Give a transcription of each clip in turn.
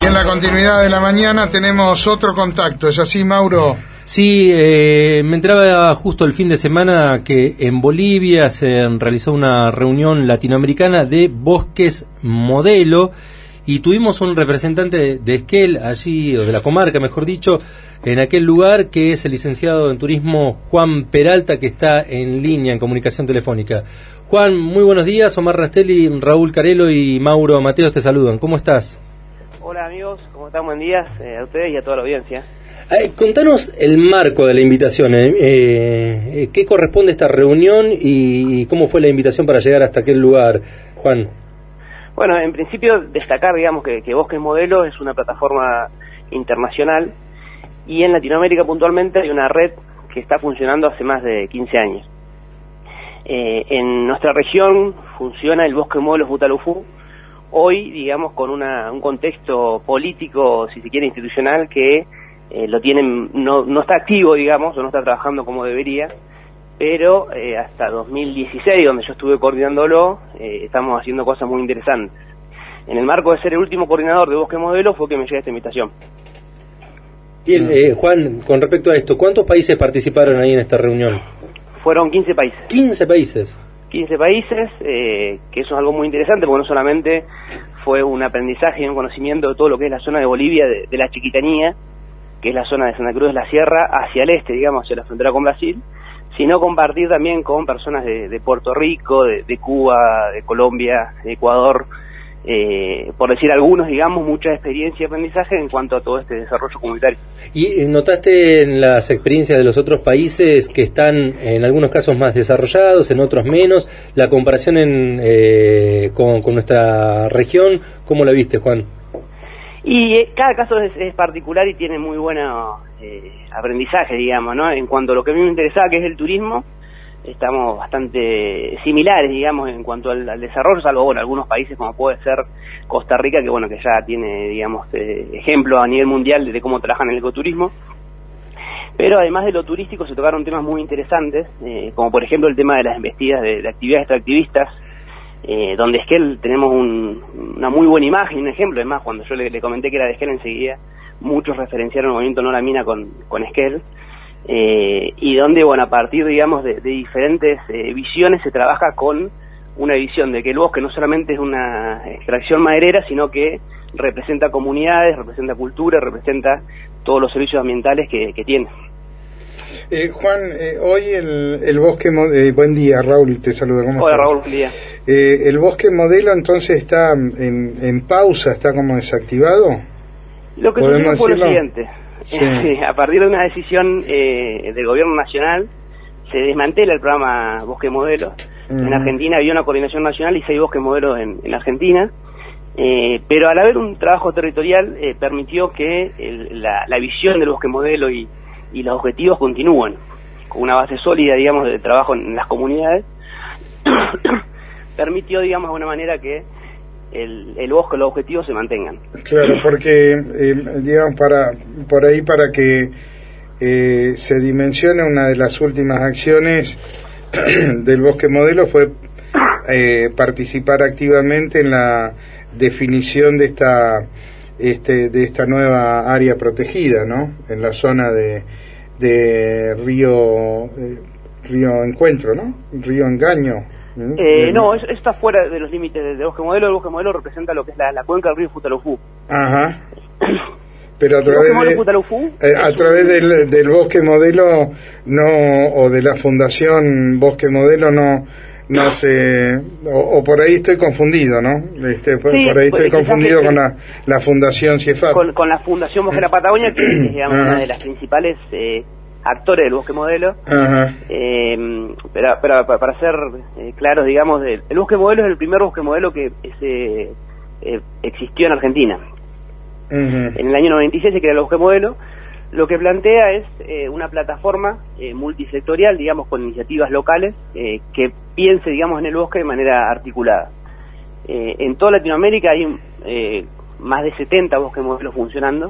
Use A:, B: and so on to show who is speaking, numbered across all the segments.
A: En la continuidad de la mañana tenemos otro contacto, ¿es así, Mauro?
B: Sí, me enteraba justo el fin de semana que en Bolivia se realizó una reunión latinoamericana de bosques modelo y tuvimos un representante de Esquel allí, o de la comarca mejor dicho, en aquel lugar, que es el licenciado en turismo Juan Peralta, que está en línea, en comunicación telefónica. Juan, muy buenos días. Omar Rastelli, Raúl Carelo y Mauro Mateos te saludan. ¿Cómo estás?
C: Hola amigos, ¿cómo están? Buen día a ustedes y a toda la audiencia.
B: Contanos el marco de la invitación, ¿qué corresponde a esta reunión y cómo fue la invitación para llegar hasta aquel lugar, Juan?
C: Bueno, en principio destacar, digamos, que Bosques Modelo es una plataforma internacional y en Latinoamérica puntualmente hay una red que está funcionando hace más de 15 años. En nuestra región funciona el Bosque Modelo Futalufú, hoy, digamos, con un contexto político, si se quiere, institucional, que lo tienen, no está activo, digamos, o no está trabajando como debería, pero hasta 2016, donde yo estuve coordinándolo, estamos haciendo cosas muy interesantes. En el marco de ser el último coordinador de Bosque Modelo fue que me llega esta invitación.
B: Bien, Juan, con respecto a esto, ¿cuántos países participaron ahí en esta reunión?
C: Fueron 15 países.
B: 15 países. 15
C: países, que eso es algo muy interesante, porque no solamente fue un aprendizaje y un conocimiento de todo lo que es la zona de Bolivia, de la Chiquitanía, que es la zona de Santa Cruz de la Sierra, hacia el este, digamos, hacia la frontera con Brasil, sino compartir también con personas de Puerto Rico, de Cuba, de Colombia, de Ecuador, por decir algunos, digamos, mucha experiencia y aprendizaje en cuanto a todo este desarrollo comunitario. ¿Y
B: notaste en las experiencias de los otros países que están en algunos casos más desarrollados, en otros menos, la comparación con nuestra región? ¿Cómo la viste, Juan?
C: Y cada caso es particular y tiene muy buen aprendizaje, digamos, ¿no? En cuanto a lo que a mí me interesaba, que es el turismo, estamos bastante similares, digamos, en cuanto al desarrollo, salvo, bueno, algunos países como puede ser Costa Rica, que bueno, que ya tiene, digamos, ejemplo a nivel mundial de cómo trabajan el ecoturismo. Pero además de lo turístico se tocaron temas muy interesantes, como por ejemplo el tema de las embestidas de actividades extractivistas, donde Esquel tenemos una muy buena imagen, un ejemplo. Además, cuando yo le comenté que era de Esquel, enseguida muchos referenciaron el movimiento No La Mina con Esquel, y donde, bueno, a partir, digamos, de diferentes visiones se trabaja con una visión de que el bosque no solamente es una extracción maderera, sino que representa comunidades, representa cultura, representa todos los servicios ambientales que tiene.
A: Juan, hoy el bosque buen día, Raúl, te saludo. ¿Cómo
C: Hola,
A: estás?
C: Raúl, buen día.
A: ¿El bosque modelo entonces está en pausa, está como desactivado?
C: Lo que sucedió fue lo siguiente. Sí. A partir de una decisión del gobierno nacional, se desmantela el programa Bosque Modelo. En Argentina había una coordinación nacional y 6 bosques modelos en Argentina, pero al haber un trabajo territorial permitió que la visión del bosque modelo y los objetivos continúen, con una base sólida, digamos, de trabajo en las comunidades, permitió, digamos, de una manera que el bosque, los objetivos se mantengan.
A: Claro, porque, digamos, para que se dimensione, una de las últimas acciones del bosque modelo fue participar activamente en la definición de esta nueva área protegida, ¿no? En la zona de Río Encuentro, ¿no? Río Engaño.
C: No, eso está fuera de los límites del bosque modelo. El bosque modelo representa lo que es la cuenca del río Futalufú. Ajá.
A: Pero a través del bosque modelo o de la fundación Bosque Modelo no sé, o por ahí estoy confundido, ¿no? Por ahí estoy confundido con la fundación CIEFAP.
C: Con la fundación Bosque de la Patagonia, que es, digamos, una de las principales actores del bosque modelo. Ajá. Pero para ser claros, digamos, el bosque modelo es el primer bosque modelo que existió en Argentina. En el año 96 se crea el bosque modelo. Lo que plantea es una plataforma multisectorial, digamos, con iniciativas locales que piense, digamos, en el bosque de manera articulada. En toda Latinoamérica hay más de 70 bosques modelos funcionando,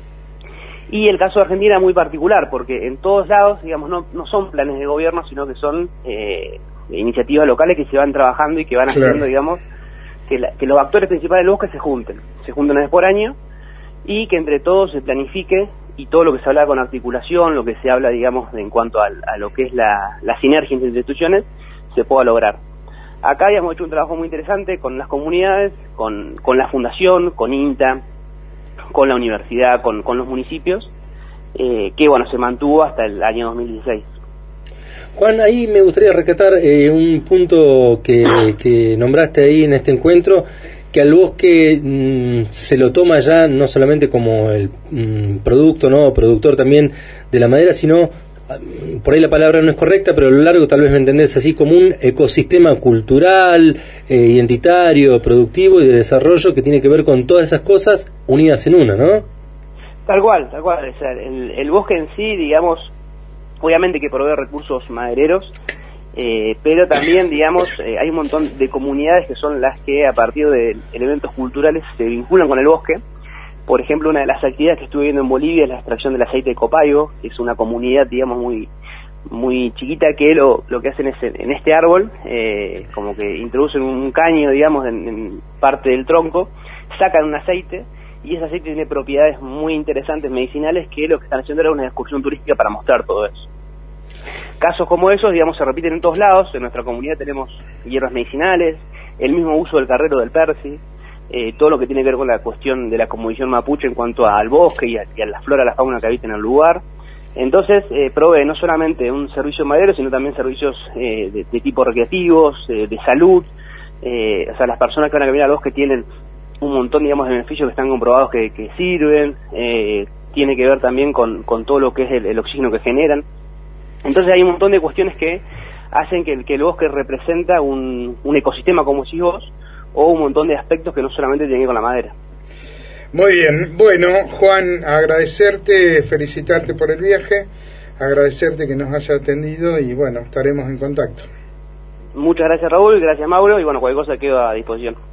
C: y el caso de Argentina es muy particular, porque en todos lados, digamos, no son planes de gobierno, sino que son iniciativas locales que se van trabajando y que van haciendo, digamos, que los actores principales del bosque se junten una vez por año. y que entre todos se planifique y todo lo que se habla con articulación, lo que se habla, digamos, en cuanto a lo que es la sinergia entre instituciones, se pueda lograr. Acá habíamos hecho un trabajo muy interesante con las comunidades, con la fundación, con INTA, con la universidad, con los municipios, que bueno, se mantuvo hasta el año 2016.
B: Juan, ahí me gustaría rescatar un punto que nombraste ahí en este encuentro, que al bosque se lo toma ya no solamente como el producto, ¿no? Productor también de la madera, sino, por ahí la palabra no es correcta, pero a lo largo tal vez me entendés así, como un ecosistema cultural, identitario, productivo y de desarrollo que tiene que ver con todas esas cosas unidas en una, ¿no?
C: Tal cual. O sea, el bosque en sí, digamos, obviamente que provee recursos madereros, pero también, digamos, hay un montón de comunidades que son las que a partir de elementos culturales se vinculan con el bosque. Por ejemplo, una de las actividades que estuve viendo en Bolivia es la extracción del aceite de copaibo, que es una comunidad, digamos, muy chiquita, que lo que hacen es en este árbol, como que introducen un caño, digamos, en parte del tronco, sacan un aceite, y ese aceite tiene propiedades muy interesantes medicinales, que lo que están haciendo era una excursión turística para mostrar todo eso. Casos como esos, digamos, se repiten en todos lados. En nuestra comunidad tenemos hierbas medicinales, el mismo uso del carrero del persi, todo lo que tiene que ver con la cuestión de la cosmovisión mapuche en cuanto al bosque y a la flora, la fauna que habita en el lugar. Entonces, provee no solamente un servicio madero, sino también servicios de tipo recreativos, de salud. O sea, las personas que van a caminar al bosque tienen un montón, digamos, de beneficios que están comprobados que sirven. Tiene que ver también con todo lo que es el oxígeno que generan. Entonces hay un montón de cuestiones que hacen que el bosque representa un ecosistema, como decís vos, o un montón de aspectos que no solamente tienen que ver con la madera.
A: Muy bien. Bueno, Juan, agradecerte, felicitarte por el viaje, agradecerte que nos haya atendido y bueno, estaremos en contacto.
C: Muchas gracias, Raúl, gracias, Mauro, y bueno, cualquier cosa quedo a disposición.